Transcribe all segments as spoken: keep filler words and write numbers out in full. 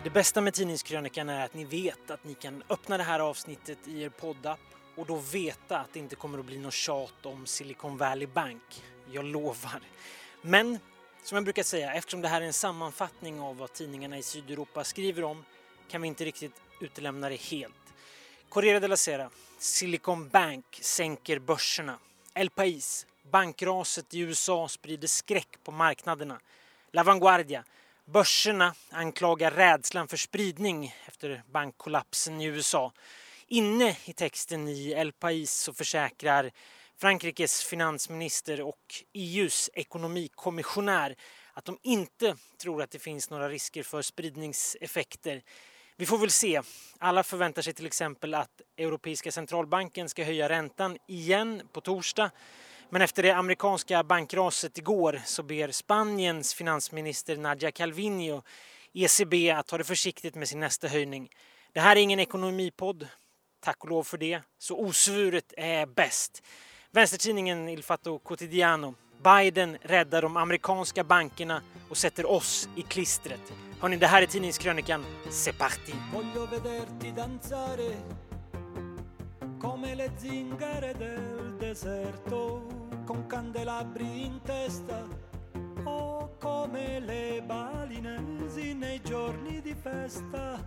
Det bästa med tidningskrönikan är att ni vet att ni kan öppna det här avsnittet i er poddapp och då veta att det inte kommer att bli något tjat om Silicon Valley Bank. Jag lovar. Men som jag brukar säga, eftersom det här är en sammanfattning av vad tidningarna i Sydeuropa skriver om kan vi inte riktigt utelämna det helt. Corriere della Sera, Silicon Bank sänker börserna. El País, bankraset i U S A sprider skräck på marknaderna. La Vanguardia, börserna anklagar rädslan för spridning efter bankkollapsen i U S A. Inne i texten i El País så försäkrar Frankrikes finansminister och E U:s ekonomikommissionär att de inte tror att det finns några risker för spridningseffekter. Vi får väl se. Alla förväntar sig till exempel att Europeiska centralbanken ska höja räntan igen på torsdag. Men efter det amerikanska bankraset igår så ber Spaniens finansminister Nadia Calviño E C B att ta det försiktigt med sin nästa höjning. Det här är ingen ekonomipodd, tack och lov för det, så osvuret är bäst. Vänstertidningen Il Fatto Quotidiano. Biden räddar de amerikanska bankerna och sätter oss i klistret. Hörrni, det här är tidningskrönikan. C'est parti! Voglio vederti danzare come le zingare del deserto con candelabri in testa o come le balinesi nei giorni di festa.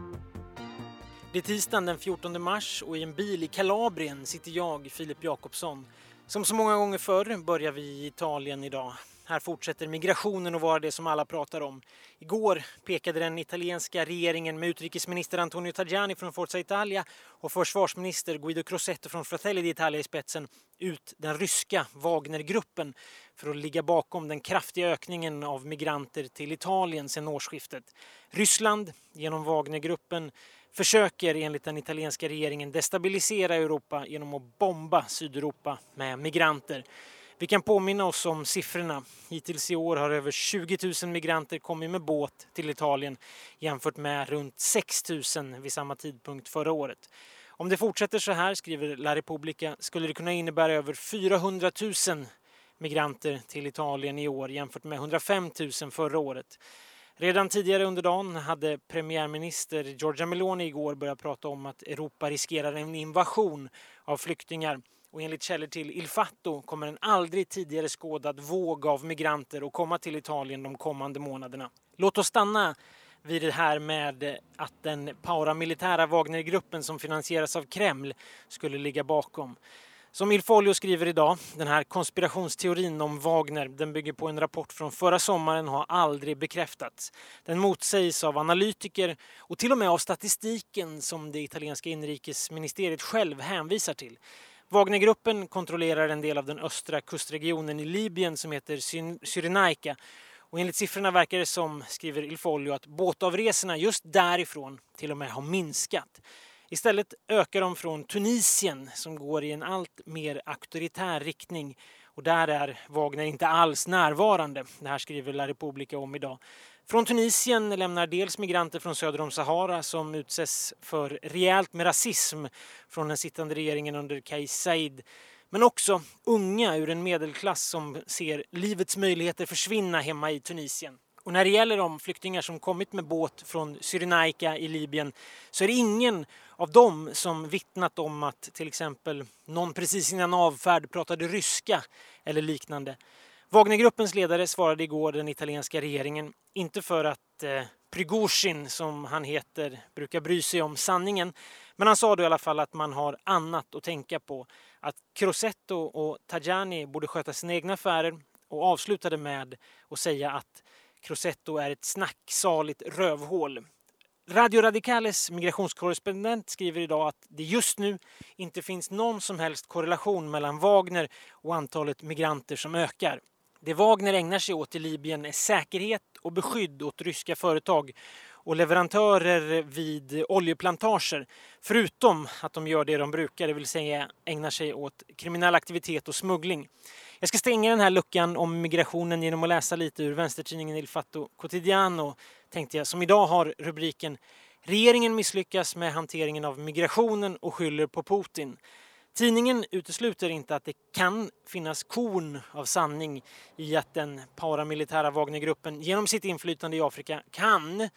Det är tisdagen den fjortonde mars och i en bil i Kalabrien sitter jag, Filip Jakobsson. Som så många gånger förr börjar vi i Italien idag. Här fortsätter migrationen att vara det som alla pratar om. Igår pekade den italienska regeringen med utrikesminister Antonio Tajani från Forza Italia och försvarsminister Guido Crosetto från Fratelli d'Italia i spetsen ut den ryska Wagnergruppen för att ligga bakom den kraftiga ökningen av migranter till Italien sedan årsskiftet. Ryssland genom Wagnergruppen försöker enligt den italienska regeringen destabilisera Europa genom att bomba Sydeuropa med migranter. Vi kan påminna oss om siffrorna. Hittills i år har över tjugo tusen migranter kommit med båt till Italien jämfört med runt sex tusen vid samma tidpunkt förra året. Om det fortsätter så här, skriver La Repubblica, skulle det kunna innebära över fyrahundra tusen migranter till Italien i år jämfört med hundrafem tusen förra året. Redan tidigare under dagen hade premiärminister Giorgia Meloni igår börjat prata om att Europa riskerar en invasion av flyktingar. Och enligt källor till Il Fatto kommer en aldrig tidigare skådad våg av migranter att komma till Italien de kommande månaderna. Låt oss stanna vid det här med att den paramilitära Wagnergruppen som finansieras av Kreml skulle ligga bakom. Som Il Foglio skriver idag, den här konspirationsteorin om Wagner, den bygger på en rapport från förra sommaren och har aldrig bekräftats. Den motsägs av analytiker och till och med av statistiken som det italienska inrikesministeriet själv hänvisar till. Wagnergruppen kontrollerar en del av den östra kustregionen i Libyen som heter Cyrenaica. Och enligt siffrorna verkar det som, skriver Il Foglio, att båtavresorna just därifrån till och med har minskat. Istället ökar de från Tunisien som går i en allt mer auktoritär riktning. Och där är Wagner inte alls närvarande. Det här skriver La Repubblica om idag. Från Tunisien lämnar dels migranter från söder om Sahara som utsätts för rejält med rasism från den sittande regeringen under Kais Saied. Men också unga ur en medelklass som ser livets möjligheter försvinna hemma i Tunisien. Och när det gäller de flyktingar som kommit med båt från Cyrenaica i Libyen så är det ingen av dem som vittnat om att till exempel någon precis innan avfärd pratade ryska eller liknande. Wagnergruppens ledare svarade igår den italienska regeringen, inte för att eh, Prigozhin, som han heter, brukar bry sig om sanningen, men han sa då i alla fall att man har annat att tänka på. Att Crosetto och Tajani borde sköta sina egna affärer och avslutade med att säga att Crosetto är ett snacksaligt rövhål. Radio Radicales migrationskorrespondent skriver idag att det just nu inte finns någon som helst korrelation mellan Wagner och antalet migranter som ökar. Det Wagner ägnar sig åt i Libyen är säkerhet och beskydd åt ryska företag och leverantörer vid oljeplantager, förutom att de gör det de brukar, det vill säga ägnar sig åt kriminell aktivitet och smuggling. Jag ska stänga den här luckan om migrationen genom att läsa lite ur vänstertidningen Il Fatto Quotidiano, tänkte jag, som idag har rubriken "Regeringen misslyckas med hanteringen av migrationen och skyller på Putin". Tidningen utesluter inte att det kan finnas korn av sanning i att den paramilitära Wagnergruppen genom sitt inflytande i Afrika kan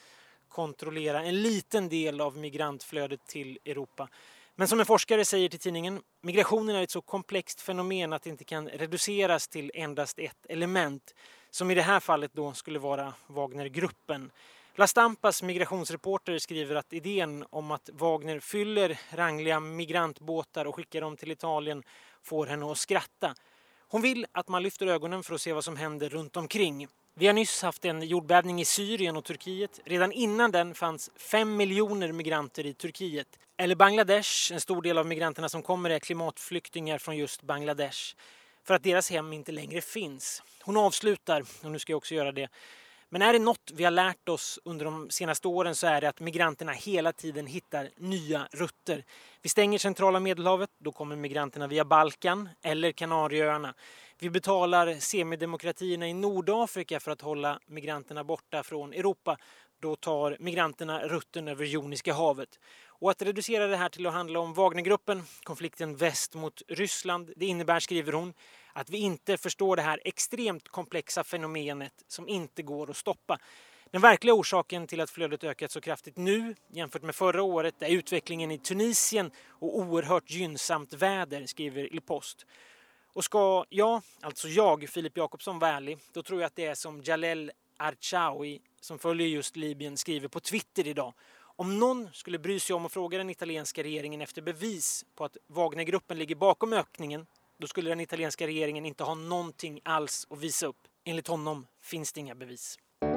kontrollera en liten del av migrantflödet till Europa. Men som en forskare säger till tidningen, migrationen är ett så komplext fenomen att det inte kan reduceras till endast ett element, som i det här fallet då skulle vara Wagnergruppen. La Stampas migrationsreporter skriver att idén om att Wagner fyller rangliga migrantbåtar och skickar dem till Italien får henne att skratta. Hon vill att man lyfter ögonen för att se vad som händer runt omkring. Vi har nyss haft en jordbävning i Syrien och Turkiet. Redan innan den fanns fem miljoner migranter i Turkiet. Eller Bangladesh, en stor del av migranterna som kommer är klimatflyktingar från just Bangladesh. För att deras hem inte längre finns. Hon avslutar, och nu ska jag också göra det. Men är det något vi har lärt oss under de senaste åren så är det att migranterna hela tiden hittar nya rutter. Vi stänger centrala Medelhavet, då kommer migranterna via Balkan eller Kanarieöarna. Vi betalar semidemokratierna i Nordafrika för att hålla migranterna borta från Europa. Då tar migranterna rutten över Joniska havet. Och att reducera det här till att handla om Wagnergruppen, konflikten väst mot Ryssland, det innebär, skriver hon, att vi inte förstår det här extremt komplexa fenomenet som inte går att stoppa. Den verkliga orsaken till att flödet ökat så kraftigt nu jämfört med förra året är utvecklingen i Tunisien och oerhört gynnsamt väder, skriver Il Post. Och ska jag, alltså jag, Filip Jakobsson, vara ärlig, då tror jag att det är som Jalel Archaoui, som följer just Libyen, skriver på Twitter idag. Om någon skulle bry sig om att fråga den italienska regeringen efter bevis på att Wagnergruppen ligger bakom ökningen, då skulle den italienska regeringen inte ha någonting alls att visa upp. Enligt honom finns det inga bevis.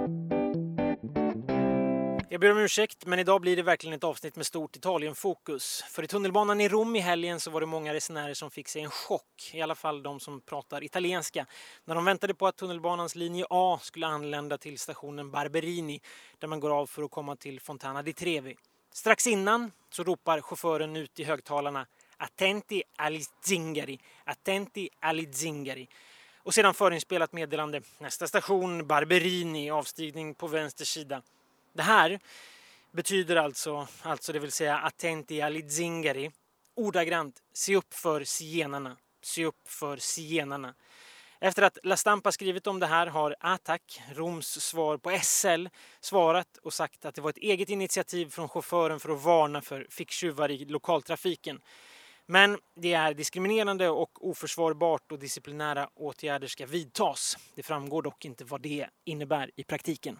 Jag ber om ursäkt, men idag blir det verkligen ett avsnitt med stort Italien-fokus. För i tunnelbanan i Rom i helgen så var det många resenärer som fick sig en chock, i alla fall de som pratar italienska, när de väntade på att tunnelbanans linje A skulle anlända till stationen Barberini, där man går av för att komma till Fontana di Trevi. Strax innan så ropar chauffören ut i högtalarna "Attenti agli zingari, attenti agli zingari". Och sedan förinspelat meddelande, nästa station Barberini, avstigning på vänster sida. Det här betyder alltså, alltså det vill säga attenti agli zingari, ordagrant, se upp för zigenarna, se upp för zigenarna. Efter att La Stampa skrivit om det här har Attac, Roms svar på S L, svarat och sagt att det var ett eget initiativ från chauffören för att varna för ficktjuvar i lokaltrafiken. Men det är diskriminerande och oförsvarbart och disciplinära åtgärder ska vidtas. Det framgår dock inte vad det innebär i praktiken.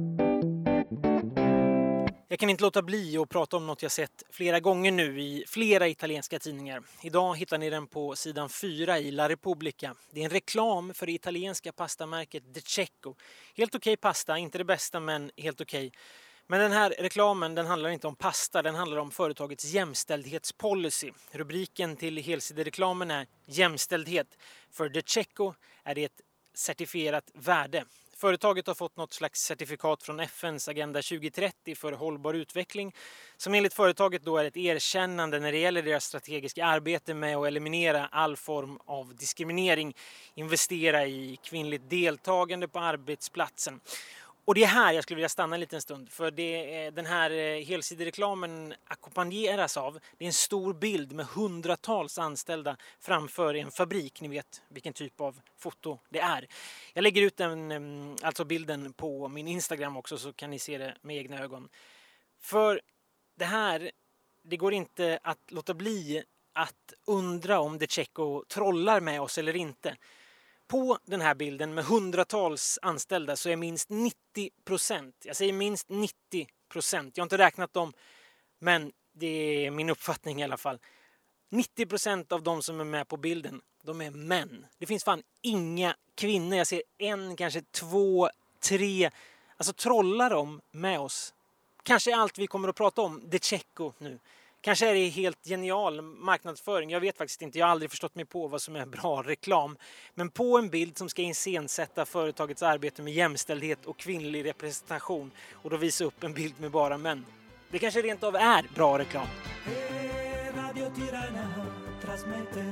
Jag kan inte låta bli att prata om något jag sett flera gånger nu i flera italienska tidningar. Idag hittar ni den på sidan fyra i La Repubblica. Det är en reklam för det italienska pastamärket De Cecco. Helt okej pasta, inte det bästa men helt okej. Men den här reklamen, den handlar inte om pasta, den handlar om företagets jämställdhetspolicy. Rubriken till helsidereklamen är jämställdhet. För De Cecco är det ett certifierat värde. Företaget har fått något slags certifikat från F N:s Agenda tjugo trettio för hållbar utveckling, som enligt företaget då är ett erkännande när det gäller deras strategiska arbete med att eliminera all form av diskriminering, investera i kvinnligt deltagande på arbetsplatsen. Och det är här jag skulle vilja stanna en liten stund, för det, den här helsidereklamen ackompanjeras av, det är en stor bild med hundratals anställda framför en fabrik, ni vet vilken typ av foto det är. Jag lägger ut den, alltså bilden på min Instagram också, så kan ni se det med egna ögon. För det här, det går inte att låta bli att undra om De Cecco trollar med oss eller inte. På den här bilden med hundratals anställda så är minst nittio procent, jag säger minst nittio procent, jag har inte räknat dem, men det är min uppfattning i alla fall. nittio procent av de som är med på bilden, de är män. Det finns fan inga kvinnor, jag ser en, kanske två, tre, alltså trollar de med oss. Kanske är allt vi kommer att prata om De Cecco nu. Kanske är det helt genial marknadsföring, jag vet faktiskt inte, jag har aldrig förstått mig på vad som är bra reklam. Men på en bild som ska iscensätta företagets arbete med jämställdhet och kvinnlig representation och då visa upp en bild med bara män. Det kanske rent av är bra reklam. Radio Tirana trasmette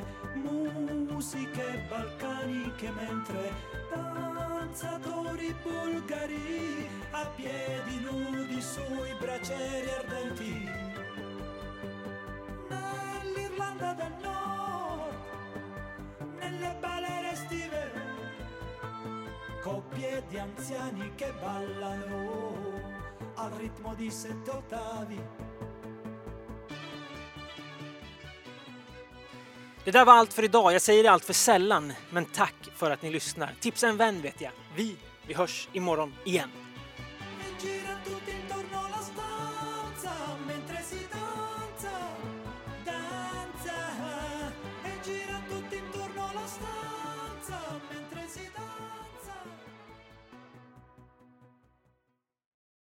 musiche balcaniche mentre danzatori bulgari a piedi nudi sui braccieri ardenti. Nell'Irlanda del Nord, nelle balere estive, coppie di anziani che ballano al ritmo di sette ottavi. Det där var allt för idag. Jag säger det allt för sällan, men tack för att ni lyssnar. Tipsa en vän vet jag. Vi, vi hörs imorgon igen. Gira tu